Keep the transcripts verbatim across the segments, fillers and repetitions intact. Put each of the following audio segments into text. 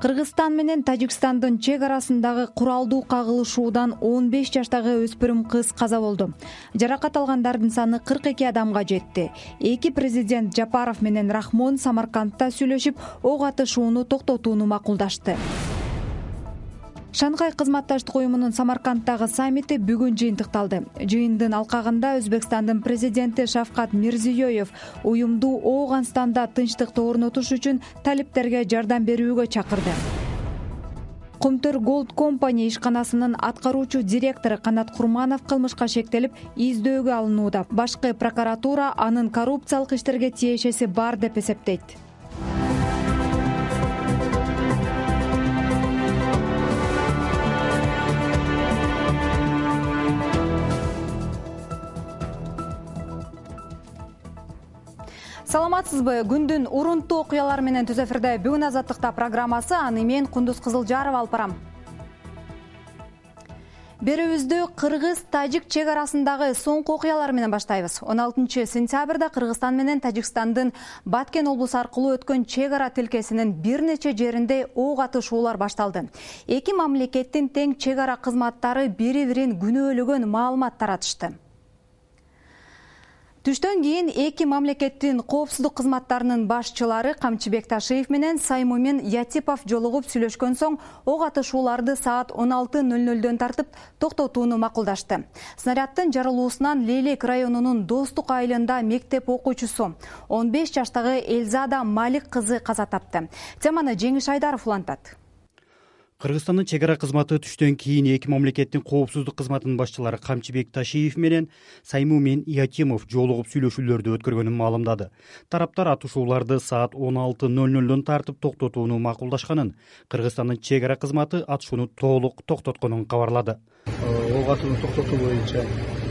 Кыргызстан менен Тажикстандын чек арасындагы куралдуу кагылышуудан он беш жаштагы өспүрүм кыз каза болду. Жаракат алгандардын саны кырк эки адамга жетти. Эки президент Жапаров менен Рахмон Самаркандта сүйлөшүп, ок атышууну токтотууну макулдашты. Шанхай кызматташтык уюмунун Самаркандтагы саммити бүгүн жыйынтыкталды. Жыйындын алкагында Өзбекстандын президенти Шавкат Мирзиёев уюмду Ооганстанда тынчтыкты орнотуш үчүн талиптерге жардам берүүгө чакырды. Кумтөр Gold Company ишканасынын аткаруучу директору Канат Курманов кылмышка шектелип, издөөгө алынууда. Башкы прокуратура анын коррупциялык иштерге тиешеси бар деп эсептейт. Саламатсызбы? Күндүн урунттуу окуялары менен түз эфирде бүгүн Азаттыкта программасы, аны мен Кундуз Кызылжарова алып барам. Берүүбүздү Кыргыз-Тажик чек арасындагы соңку окуялар менен баштайбыз. он алтынчы сентябрда Кыргызстан менен Тажикстандын Баткен облусу аркылуу өткөн чек ара тилкесинин бир нече жеринде ок атышуулар башталды. Эки мамлекеттин тең чек ара кызматтары бири-бирин күнөөлөгөн маалымат таратышты. Түштөн кийин эки мамлекеттин коопсуздук кызматтарынын башчылары Камчыбек Ташиев менен Саймумин Ятипов жолугуп сүйлөшкөн соң ок атышууларды саат он алты ноль нольдон тартып токтотууну макулдашты. Снаряддын жарылуусунан Лейлек районунун Достук айылында мектеп окуучусу он беш жаштагы Элзада Малик кызы каза тапты. Теманы Жеңиш Айдаров улантат. Кыргызстандын чек ара кызматы түштөн кийин эки мамлекеттин коопсуздук кызматынын башчылары Камчыбек Ташиев менен Саймумин Ятимов жолугуп сүйлөшүүлөрдү өткөргөнүн маалымдады. Тараптар атышууларды саат он алты ноль нольдон тартып токтотууну макулдашканын, Кыргызстандын чек ара кызматы атышууну толук токтотконун кабарлады. Ок атууну токтотуу боюнча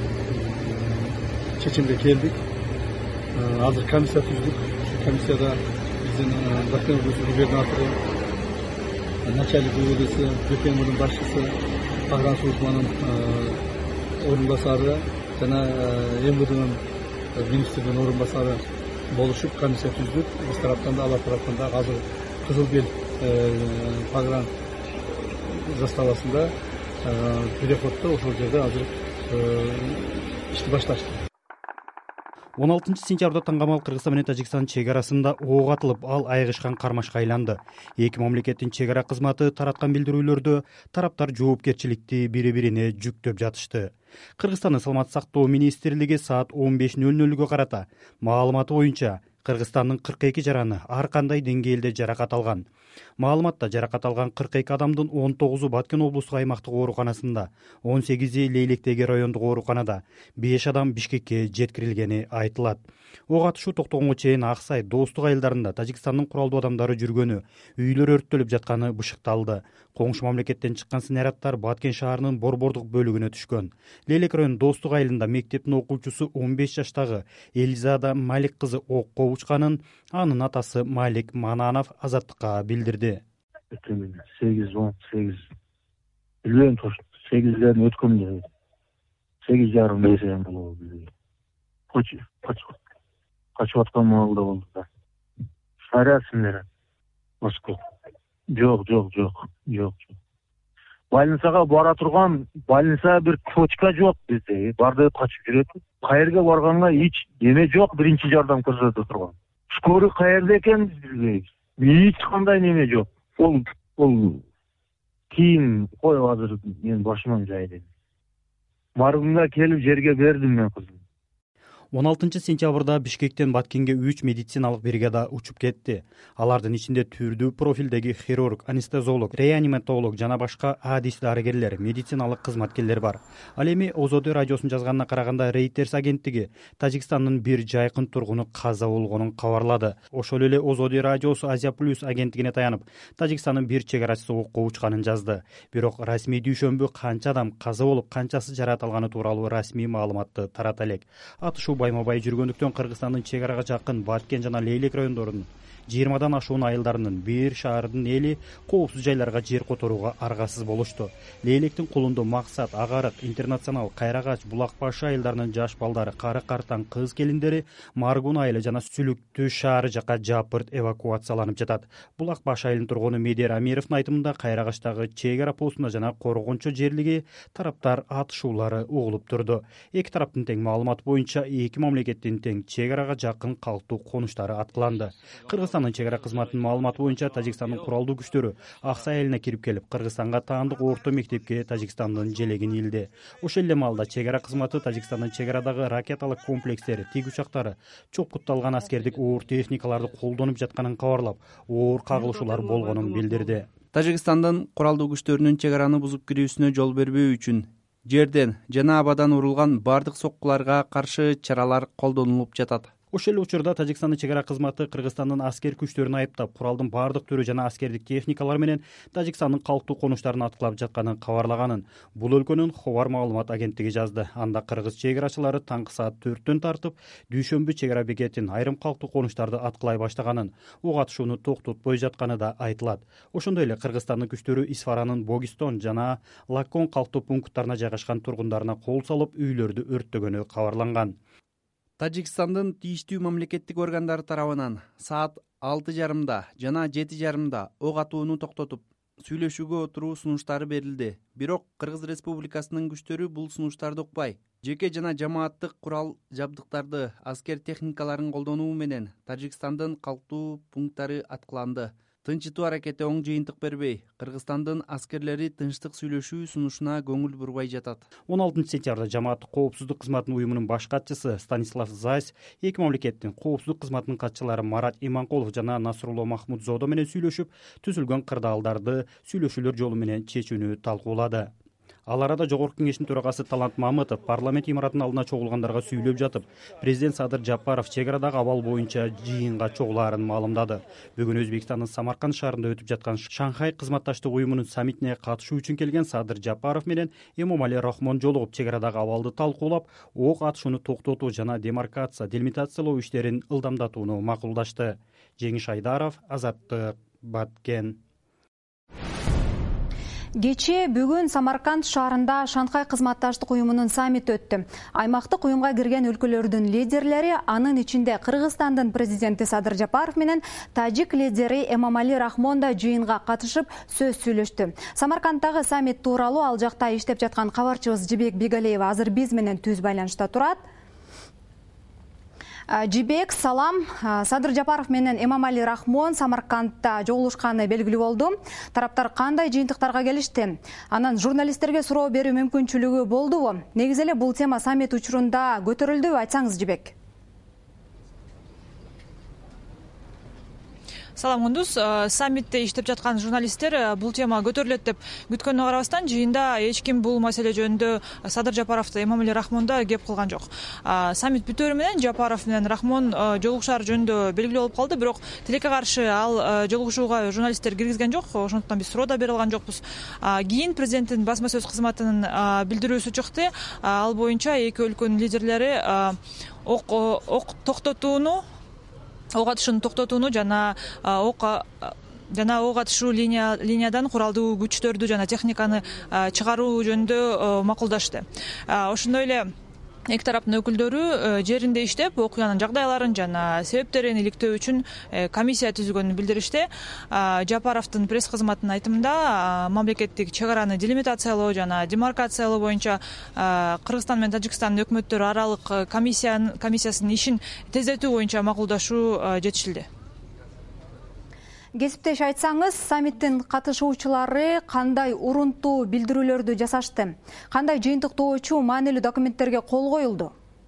чечимге келдик. Азыр комиссия түздүк. Комиссияда биздин Баткен облусу губернатору, начальник УВДси, ЖКМдин башчысы, агран службанын орун басары жана МВДнын министрдин орун басары болушуп комиссия түздүк. Биз тараптан да, алар тараптан да азыр Кызыл Бел погран заставасында переходдо ошол жерде азыр ишти башташты. он алтынчы сентябрда таңгамал Кыргызстан менен Тажикстан чек арасында ок атылып, ал айгышкан кармашка айланды. Эки мамлекеттин чек ара кызматы тараткан билдирүүлөрдө тараптар жоопкерчиликти бири-бирине жүктөп жатышты. Кыргызстандын саламаттык сактоо министрлиги саат он беш ноль нольго карата маалыматы боюнча Кыргызстандын кырк эки жараны ар кандай деңгээлде жаракат алган. Маалыматта жаракат алган кырк эки адамдын он тогузу Баткен облустук аймактык ооруканасында, он сегизи Лейлектеги райондук ооруканада, беш адам Бишкекке жеткирилгени айтылат. Ок атышуу токтогонго чейин Аксай, Достук айылдарында Тажикстандын куралдуу адамдары жүргөнү, үйлөр өрттөлүп жатканы бышыкталды. Коңшу мамлекеттен чыккан снаряддар Баткен шаарынын Борбордук бөлүгүнө түшкөн. Лейлек районунун Достук айылында мектептин окуучусу он беш жаштагы Элзада Малик кызы окко учканын анын атасы Малик Мананов Азаттыкка билдирди. сегиз он сегиз билбейм точно, сегизден өткөндө сегиз жарым нерсе болобу билбейм. Качып аткан маалда болду да. Снаряд снаряд. Москва. Жок, жок, жок, жок. Больницага бара турган, больница бир точка жок bizde. Барды качып жүрөт. Каерге барганга эч эме жок, биринчи жардам көрсөтө турган. Скорый каерде экен билбейбиз. Эч кандай неме жок. Ол ол кийин кой азыр мен башыман жайды. Маргунга келип жерге бердим мен кызым. он алтынчы сентябрда Бишкектен Баткенге үч медициналык бригада учуп кетти. Алардын ичинде түрдүү профилдеги хирург, анестезиолог, реаниматолог жана башка адис дарыгерлер, медициналык кызматкерлер бар. Ал эми ОЗОД радиосунун жазганына караганда Reuters агенттиги Тажикстандын бир жайкын тургуну каза болгонун кабарлады. Ошол эле ОЗОД радиосу Азия плюс агенттигине таянып, Тажикстандын бир чек арачысы окко учканын жазды. Бирок расмий дүйшөмбү канча адам каза болуп, канчасы жаракат алганы тууралуу расмий маалыматты тарата элек. Атышуу байма-бай жүргөндүктөн Кыргызстандын чек арага жакын Баткен жана Лейлек райондорунун жыйырмадан ашуун айылдарынын бир шаардын эли коопсуз жайларга жер которууга аргасыз болушту. Лейлектин кулунду Максат, Агарык, Интернационал, Кайрагач, Булак башы айылдарынын жаш балдары, кары картаң кыз келиндери Маргун айылы жана Сүлүктүү шаары жака жапырт эвакуацияланып жатат. Булак башы айылынын тургуну Медер Амировдун айтымында Кайрагачтагы чек ара постунда жана Коргончо жерлиги тараптар атышуулары угулуп турду. Эки тараптын тең маалымат боюнча эки мамлекеттин тең чек арага жакын калктуу конуштары аткыланды. Кыргызстандын чек ара кызматынын маалыматы боюнча Тажикстандын куралдуу күчтөрү Аксай айылына кирип келип, Кыргызстанга таандык орто мектепке Тажикстандын желегин илди. Ошол эле маалда чек ара кызматы Тажикстандын чек арадагы ракеталык комплекстери, тиг учактары, чоопкутталган аскердик оор техникаларды колдонуп жатканын кабарлап, оор кагылышуулар болгонун билдирди. Тажикстандын куралдуу күчтөрүнүн чек араны бузуп кирүүсүнө жол бербөө үчүн жерден жана абадан урулган бардык соккуларга каршы чаралар колдонулуп жатат. Ошол эле учурда Тажикстандын чек ара кызматы Кыргызстандын аскер күчтөрүн айыптап, куралдын бардык түрү жана аскердик техникалар менен Тажикстандын калктуу конуштарын аткылап жатканын кабарлаганын бул өлкөнүн Ховар маалымат агенттиги жазды. Анда кыргыз чек арачылары таңкы саат төрттөн тартып, дүйшөмбү чек ара бекетин айрым калктуу конуштарды аткылай баштаганын, ок атышууну токтотпой жатканы да айтылат. Ошондой эле Кыргызстандын күчтөрү Исфаранын Богистон жана Лаккон калктуу пункттарына жайгашкан тургундарына кол салып, үйлөрдү өрттөгөнү кабарланган. Тажикстандын тийиштүү мамлекеттик органдары тарабынан саат алты жарымда жана жети жарымда ок атууну токтотуп, сүйлөшүүгө отуруу сунуштары берилди. Бирок Кыргыз Республикасынын күчтөрү бул сунуштарды укпай, жеке жана жамааттык курал жабдыктарды, аскер техникаларын колдонуу менен Тажикстандын калктуу пункттары аткыланды. Тынчытуу аракети оң жыйынтык бербей, Кыргызстандын аскерлери тынчтык сүйлөшүү сунушуна көңүл бурбай жатат. он алтынчы сентябрда жамааттык коопсуздук кызматынын уюмунун баш катчысы Станислав Зайс эки мамлекеттин коопсуздук кызматынын катчылары Марат Иманкулов жана Насрулло Махмудзодо менен сүйлөшүп, түзүлгөн кырдаалдарды сүйлөшүүлөр жолу менен чечүүнү талкуулады. Ал арада Жогорку кеңештин төрагасы Талант Мамытов парламент имаратынын алдына чогулгандарга сүйлөп жатып, президент Садыр Жапаров чек арадагы абал боюнча жыйынга чогулаарын маалымдады. Бүгүн Өзбекстандын Самарканд шаарында өтүп жаткан Шанхай кызматташтык уюмунун саммитине катышуу үчүн келген Садыр Жапаров менен Эмомали Рахмон жолугуп чек арадагы абалды талкуулап, ок атышууну токтотуу жана демаркация, делимитациялоо иштерин ылдамдатууну макулдашты. Жеңиш Айдаров, Азаттык, Баткен. Кечээ бүгүн Самарканд шаарында Шанхай кызматташтык уюмунун саммити өттү. Аймактык уюмга кирген өлкөлөрдүн лидерлери, анын ичинде Кыргызстандын президенти Садыр Жапаров менен тажик лидери Эмомали Рахмон да жыйынга катышып сөз сүйлөштү. Самарканддагы саммит тууралуу ал жакта иштеп жаткан кабарчыбыз Жибек Бигалеева азыр биз менен түз байланышта турат. Жибек, салам. Садыр Жапаров менен Эмомали Рахмон Самаркандда жолугушканы белгилүү болду. Тараптар кандай жыйынтыктарга келишти? Анан журналисттерге суроо берүү мүмкүнчүлүгү болдубу? Негизи эле бул тема саммит учурунда көтөрүлдүбү? Айтсаңыз, Жибек. Салам Кундуз, саммитте иштеп жаткан журналисттер бул тема көтөрүлөт деп күткөнүнө карабастан жыйында эч ким бул маселе жөнүндө Садыр Жапаровду, Эмомали Рахмонду кеп кылган жок. Саммит бүтөөрү менен Жапаров менен Рахмон жолугушаар жөнүндө белгилүү болуп калды, бирок тилекке каршы ал жолугушууга журналисттер киргизген жок, ошондуктан биз суроо да бере алган жокпуз. Кийин президенттин басма сөз кызматынын билдирүүсү чыкты. Ал боюнча эки өлкөнүн лидерлери ок ок токтотууну ок атышууну токтотууну жана ок жана ок атышуу линиядан куралдуу күчтөрдү жана техниканы чыгаруу жөнүндө макулдашты. Ошондой эле эки тараптын өкүлдөрү жеринде иштеп, окуянын жагдайларын жана себептерин иликтөө үчүн комиссия түзүлгөнүн билдиришти. Жапаровдун пресс кызматынын айтымында, мамлекеттик чек араны делимитациялоо жана демаркациялоо боюнча Кыргызстан менен Тажикстандын өкмөттөрү аралык комиссиясынын ишин тездетүү боюнча макулдашуу жетишилди. Кесиптеш, айтсаңыз, саммиттин катышуучулары кандай урунтуу билдирүүлөрдү жасашты? Кандай жыйынтыктоочу маанилүү документтерге кол коюлду?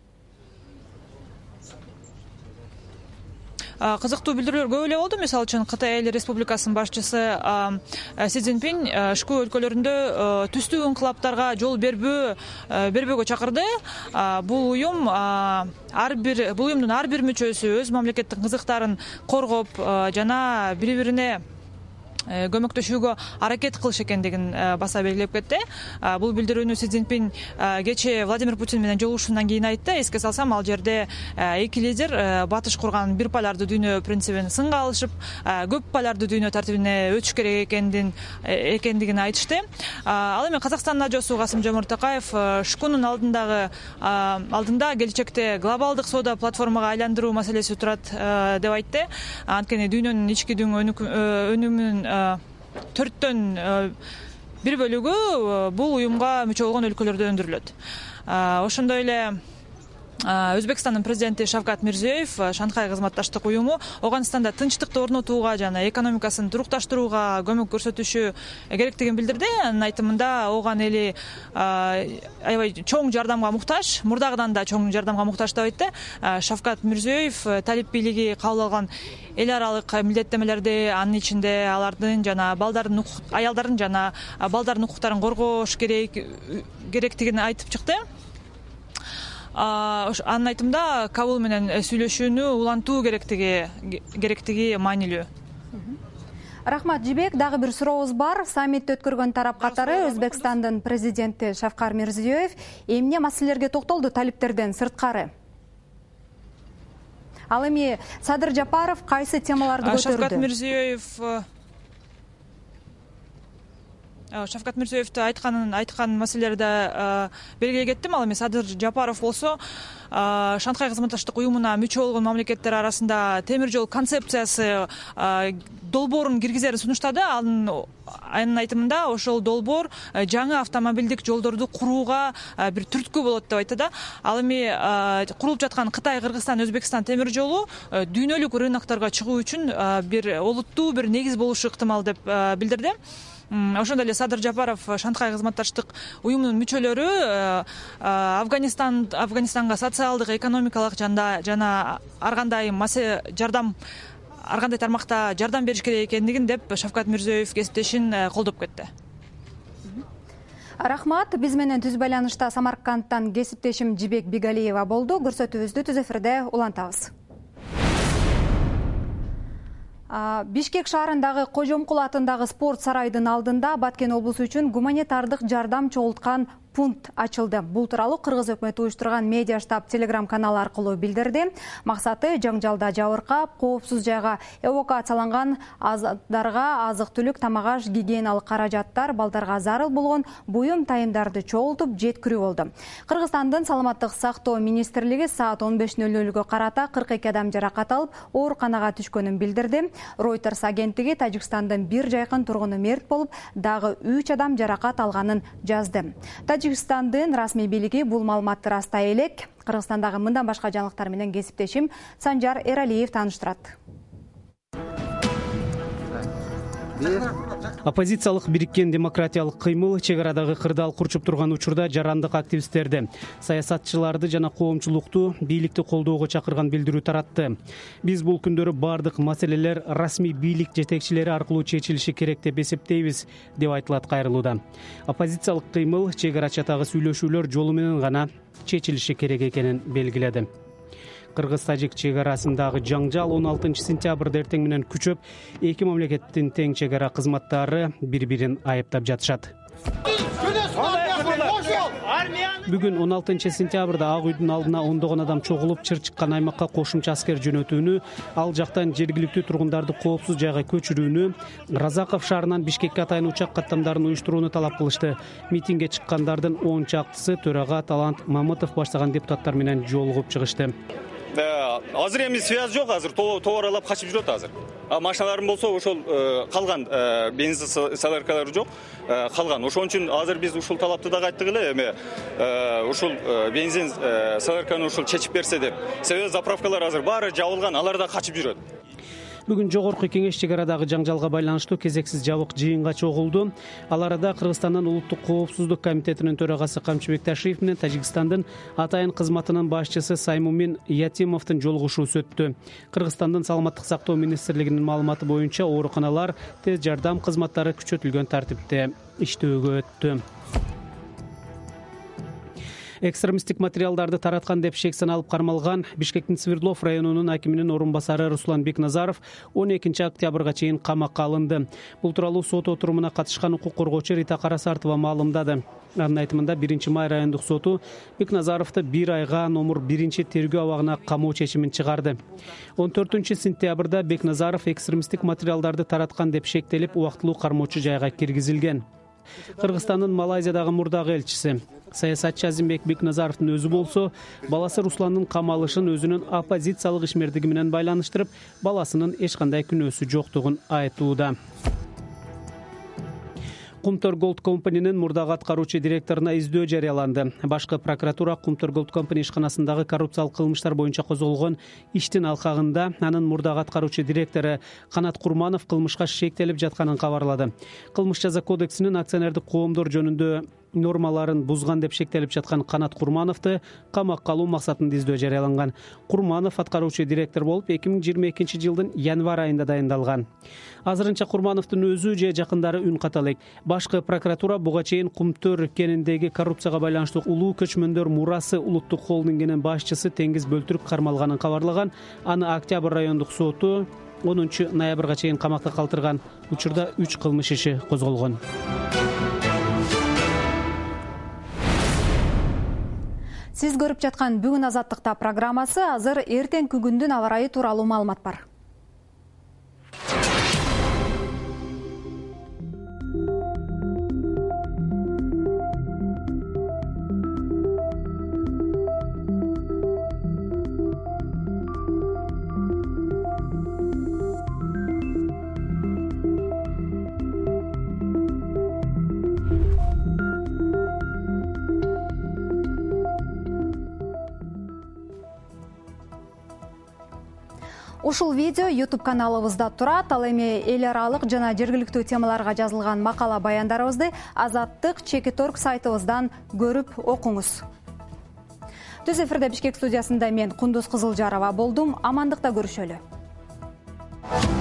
Кызыктуу билдирүүлөр көп эле болду. Мисалы үчүн Кытай Эл Республикасынын башчысы Си Цзиньпин ШК өлкөлөрүндө түстүү инкылаптарга жол бербөө бербөөгө чакырды. Бул уюм ар бир бул уюмдун ар бир мүчөсү өз мамлекеттик кызыктарын коргоп жана бири-бирине көмөктөшүүгө аракет кылыш экендигин баса белгилеп кетти. Бул билдирүүнү Си Цзиньпин кечээ Владимир Путин менен жолугушуудан кийин айтты. Эске салсам, ал жерде эки лидер батыш курган бир полярдуу дүйнө принцибин сынга алышып, көп полярдуу дүйнө тартибине өтүш керек экендин экендигин айтышты. Ал эми Казакстандын ажоосу Касым-Жомарт Токаев Шкунун алдындагы алдында келечекте глобалдык соода платформага айландыруу маселеси турат деп айтты. Анткени дүйнөнүн ички өнүмүнүн төрттөн бир бөлүгү бул уюмга мүчө болгон өлкөлөрдө өндүрүлөт. Ошондой эле Өзбекстандын президенти Шавкат Мирзиёев Шанхай кызматташтык уюму Ооганстанда тынчтыкты орнотууга жана экономикасын турукташтырууга көмөк көрсөтүшү керектигин билдирди. Анын айтымында Ооган эли аябай чоң жардамга муктаж, мурдагыдан да чоң жардамга муктаж деп айтты. Шавкат Мирзиёев талип бийлиги кабыл алган эл аралык милдеттемелерди, анын ичинде алардын жана балдардын аялдардын жана балдардын укуктарын коргош керектигин айтып чыкты. Анын айтымында Кабул менен сүйлөшүүнү улантуу керектиги керектиги маанилүү. Рахмат Жибек. Дагы бир сурообуз бар. Саммитти өткөргөн тарап катары Өзбекстандын президенти Шавкат Мирзиёев эмне маселелерге токтолду талиптерден сырткары? Ал эми Садыр Жапаров кайсы темаларды көтөрдү? Шавкат Мирзиёев Шавкат Мирзиёевди айтканын айткан маселелерди белгилей кеттим. Ал эми Садыр Жапаров болсо Шанхай кызматташтык уюмуна мүчө болгон мамлекеттер арасында темир жол концепциясы долбоорун киргизерин сунуштады. Анын айтымында ошол долбоор жаңы автомобилдик жолдорду курууга бир түрткү болот деп айтты да. Ал эми курулуп жаткан Кытай, Кыргызстан, Өзбекстан темир жолу дүйнөлүк рынокторго чыгуу үчүн бир олуттуу бир негиз болушу ыктымал деп билдирди. Ошондой эле Садыр Жапаров Шанхай кызматташтык уюмунун мүчөлөрү Афганистан Афганистанга социалдык, экономикалык жана жана ар кандай жардам ар кандай тармакта жардам бериш керек экендигин деп Шавкат Мирзиёев кесиптешин колдоп кетти. Рахмат. Биз менен түз байланышта Самаркандтан кесиптешим Жибек Бигалиева болду. Көрсөтүүбүздү түз эфирде улантабыз. Бишкек шаарындагы Кожомкул атындагы спорт сарайдын алдында Баткен облусу үчүн гуманитардык жардам чогулткан пункт ачылды. Бул тууралуу Кыргыз өкмөтү уюштурган медиа штаб телеграм каналы аркылуу билдирди. Максаты жаңжалда жабыркап, коопсуз жайга эвакуацияланган аздарга азык-түлүк, тамак-аш, гигиеналык каражаттар, балдарга зарыл болгон буюм тайымдарды чогултуп жеткирүү болду. Кыргызстандын саламаттык сактоо министрлиги саат он беш нөл нөлгө карата кырк эки адам жаракат алып, ооруканага түшкөнүн билдирди. Reuters агенттиги Тажикстандын бир жайкын тургуну мерт болуп, дагы үч адам жаракат алганын жазды. Тажикстандын расмий бийлиги бул маалыматты растай элек. Кыргызстандагы мындан башка жаңылыктар менен кесиптешим Санжар Эралиев тааныштырат. Оппозициялык бириккен демократиялык кыймыл чек арадагы кырдаал курчуп турган учурда жарандык активисттерди, саясатчыларды жана коомчулукту бийликти колдоого чакырган билдирүү таратты. Биз бул күндөрү бардык маселелер расмий бийлик жетекчилери аркылуу чечилиши керек деп эсептейбиз, деп айтылат кайрылууда. Оппозициялык кыймыл чек ара чатагы сүйлөшүүлөр жолу менен гана чечилиши керек экенин белгиледи. Кыргыз-тажик чек арасындагы жаңжал он алтынчы сентябрда эртең менен күчөп, эки мамлекеттин тең чек ара кызматтары бири-бирин айыптап жатышат. Бүгүн он алтынчы сентябрда Ак үйдүн алдына ондогон адам чогулуп, чыр чыккан аймакка кошумча аскер жөнөтүүнү, ал жактан жергиликтүү тургундарды коопсуз жайга көчүрүүнү, Разаков шаарынан Бишкекке атайын учак каттамдарын уюштурууну талап кылышты. Митингге чыккандардын он чактысы төрага Талант Мамытов баштаган депутаттар менен жолугуп чыгышты. Азыр эми связь жок, азыр товар алып качып жүрөт азыр. Машиналарым болсо ошол калган, бензин саларкалары жок, калган. Ошон үчүн азыр биз ушул талапты да айттык эле, эми ушул бензин саларканы ушул чечип берсе деп. Себеби заправкалар азыр баары жабылган, алар да качып жүрөт. Бүгүн жогорку кеңеш чек арадагы жаңжалга байланыштуу кезексиз жабык жыйынга чогулду. Ал арада Кыргызстандын улуттук коопсуздук комитетинин төрагасы Камчыбек Ташиев менен Тажикстандын атайын кызматынын башчысы Саймумин Ятимовдун жолугушуусу өттү. Кыргызстандын саламаттык сактоо министрлигинин маалыматы боюнча ооруканалар, тез жардам кызматтары күчөтүлгөн тартипте иштөөгө өттү. экстремисттик материалдарды тараткан деп шек саналып кармалган Бишкектин Свердлов районунун акиминин орун басары Руслан Бекназаров он экинчи октябрга чейин камакка алынды. Бул тууралуу сот отурумуна катышкан укук коргоочу Рита Карасартова маалымдады. Анын айтымында биринчи май райондук соту Бекназаровду бир айга номер биринчи тергөө абагына камоо чечимин чыгарды. он төртүнчү сентябрда Бекназаров экстремисттик материалдарды тараткан деп шектелип убактылуу кармоочу жайга киргизилген. Кыргызстандын Малайзиядагы мурдагы элчиси саясатчы Азимбек Бекназаровдун өзү болсо, баласы Русландын камалышын өзүнүн оппозициялык ишмердиги менен байланыштырып, баласынын эч кандай күнөөсү жоктугун айтууда. Кумтөр Gold Company'нин мурдагы аткаруучу директоруна издөө жарыяланды. Башкы прокуратура Кумтөр Gold Company ишканасындагы коррупциялык кылмыштар боюнча козголгон иштин алкагында анын мурдагы аткаруучу директору Канат Курманов кылмышка шектелип жатканын кабарлады. Кылмыш жаза кодексинин акционердик коомдор жөнүндө нормаларын бузган деп шектелип жаткан Канат Курмановду камакка алуу максатында издөө жарыяланган. Курманов аткаруучу директор болуп эки миң жыйырма экинчи жылдын январь айында дайындалган. Азырынча Курмановдун өзү же жакындары үн ката элек. Башкы прокуратура буга чейин Кумтөр кениндеги коррупцияга байланыштуу улуу көчмөндөр мурасы улуттук холдингинин башчысы Теңиз Бөлтүрк кармалганын кабарлаган. Аны Октябрь райондук соту онунчу ноябрга чейин камакта калтырган. Учурда үч кылмыш иши козголгон. Сиз көрүп жаткан бүгүн Азаттыкта программасы. Азыр эртеңки күндүн аба ырайы тууралуу маалымат бар. Ушул видео YouTube каналыбызда турат. Ал эми эл аралык жана жергиликтүү темаларга жазылган макала баяндарыбызды Азаттык чекит точка орг сайтыбыздан көрүп окуңуз. Түз эфирде Бишкек студиясында мен Кундуз Кызылжарова болдум. Амандыкта көрүшөлү.